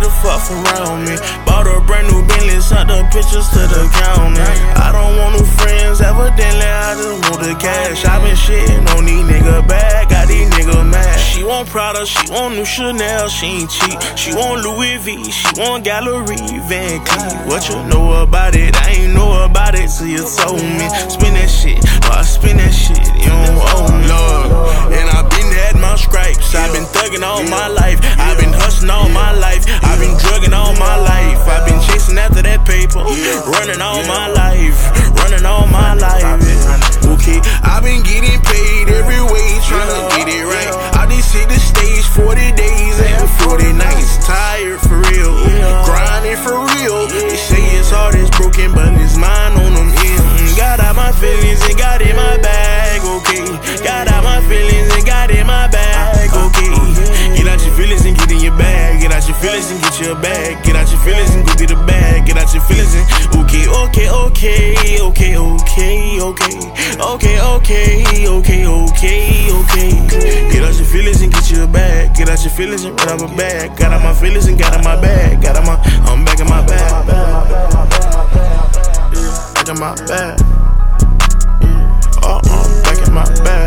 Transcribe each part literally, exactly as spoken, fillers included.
the fuck around me. Bought a brand new Bentley, sent the pictures to the county. I don't want no friends, evidently I just want the cash. I been shitting on these niggas bad, got these niggas mad. She want Prada, she want new Chanel, she ain't cheap. She want Louis V, she want Gallery, Van Cleef. What you know about it? I ain't know about it till you told me. Spin that shit, oh, I spin that shit, you don't owe me. Lord, and I been had my stripes. I been thugging all my life. I been hustling all my life. I been drugging all my life. I been chasing after that paper, running all my life, running all my life. Okay, I been getting paid every way, trying to get it right. I just hit the stage forty days and forty nights. Tired for real, grinding for real. They say his heart is broken, but his mind on them ends. Got out my feelings and got in my bag, okay. Got out my feelings and got in my bag, okay. Get out your feelings and get in your bag. Get out your feelings and get your bag. Get out your feelings and go get a bag. Get out your feelings and okay, okay, okay, okay, okay, okay, okay, okay, okay, okay, okay. Get out your feelings and get your bag. Get out your feelings and run out my bag. Got out my feelings and got out my bag. Got out my, I'm back in my bag. Back in my bag. Oh, I'm back in my bag.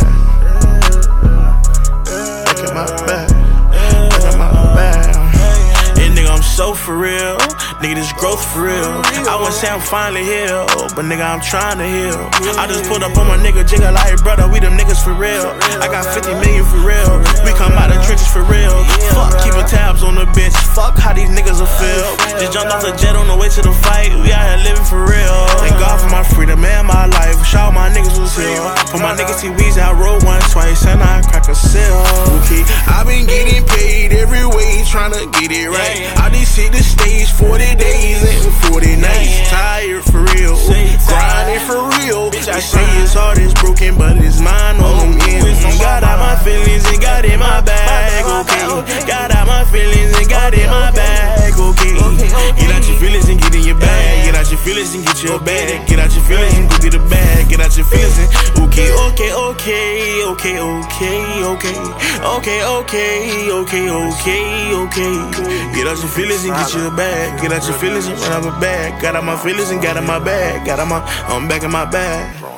Back in my bag. Back in my bag. And nigga, I'm so for real. Nigga, this growth for real. I wouldn't say I'm finally healed, but nigga, I'm trying to heal. I just put up on my nigga Jigga like, brother, we them niggas for real. I got fifty million for real. We come out the trenches for real. Fuck keeping tabs on the bitch. Fuck how these niggas will feel. Just jumped off the jet on the way to the fight. We out here living for real. Thank God for my freedom and my life. Wish all my niggas was here. For my niggas see Weezy, I rolled one twice and I crack a seal. Okay, I been getting paid every way, trying to get it right. I just hit the stage forty days and forty nights. Tired for real, grinding for real. They say his heart is broken, but his mind on them ends. Got out my feelings and got in my bag, okay. Got out my feelings and got in my bag, okay. Get out your feelings and get in your bag. Get out your feelings and get your bag. Get out your feelings and go get a bag. Get out your feelings and okay, okay, okay, okay, okay, okay, okay, okay, okay, okay, okay. Get out your feelings and get your bag. Get out your feelings and run out my bag. Got out my feelings and got in my bag. Got out my, I'm back in my bag.